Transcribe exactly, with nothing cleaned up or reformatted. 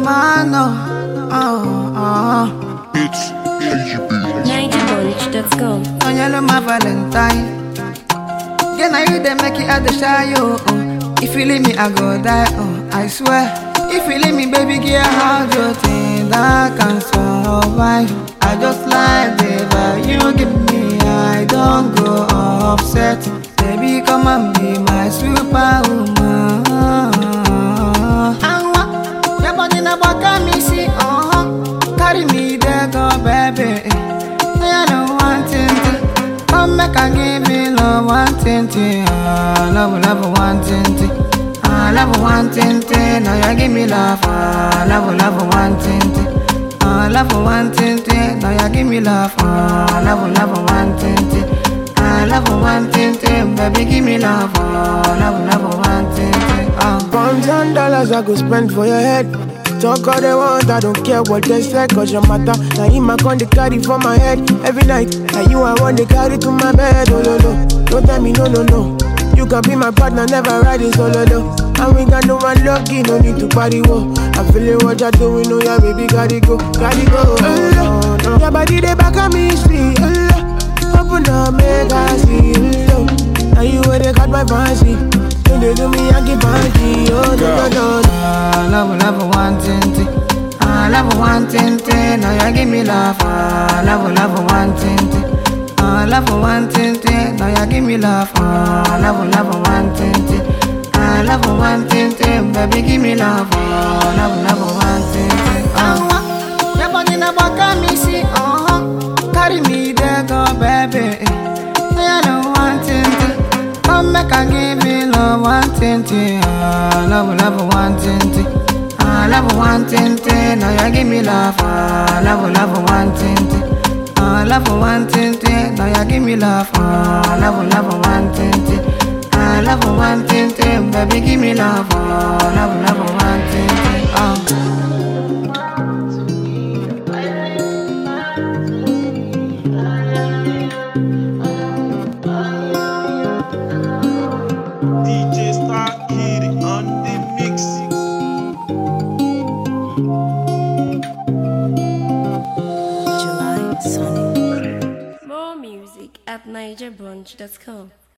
man, oh, oh, oh. It's H B. Niger Bunch dot com. On yellow my Valentine. Yeah, now you they make it at the shy, oh, oh. If you leave me, I go die, oh, I swear. If you leave me, baby, girl, how do you think I can survive? I just like the vibe you give me, I don't go upset. Baby, come and be my superwoman. And what? Your body na baka me see, uh-huh. Carry me there, go, baby. I don't want it. Come back and give me love, one tinty. Ah, love, love, one tinty. Ah, love, one tinty. Now you give me love. Ah, love, love, one tinty. Ah, love, one tinty. Now you give me love. Ah, love, love, one tinty. Ah, love, one tinty. Baby, give me love. Ah, love, love, one tinty. Ah. Pounds and dollars I go spend for your head. Talk all they want, I don't care what they say. Cause your matter, now in my con they carry for my head. Every night, now you I want they carry to my bed. Oh no no, don't tell me no no no. You can be my partner, never riding solo low. And we got no one lucky, no need to party whoa. I feel it what you're doing, oh yeah baby, gotta go, gotta go. Oh, no, no. Your body they back at me, see. Oh, open up, make I see. Oh, now you where they got my fancy. When they do me, I get party. Oh no no no. Ah, love, love, one tinty. Ah, love, one tinty. Now you give me love. Ah, love, love, one tinty. Ah, love, one tinty. Now you give me love. Ah, love, love, one tinty. Ah, love, one tinty. Baby, give me love. Ah, love, love, one tinty. Ah, your body na baka me see. Uh-huh. Carry me there, go, baby. I don't want tinty. Come back and give me love, one tinty. Ah, love, love, one tinty. Ah, love, one tinty. Now you give me love. Ah, love, love, one tinty. Ah, love, one tinty. Now you give me love. Ah, love, love, one tinty. Ah, love, one tinty. Baby, give me love. Ah, love, love, one tinty. Ah. D J Star Kitty on the mixing. July Sonic. More music at Niger Bunch dot com.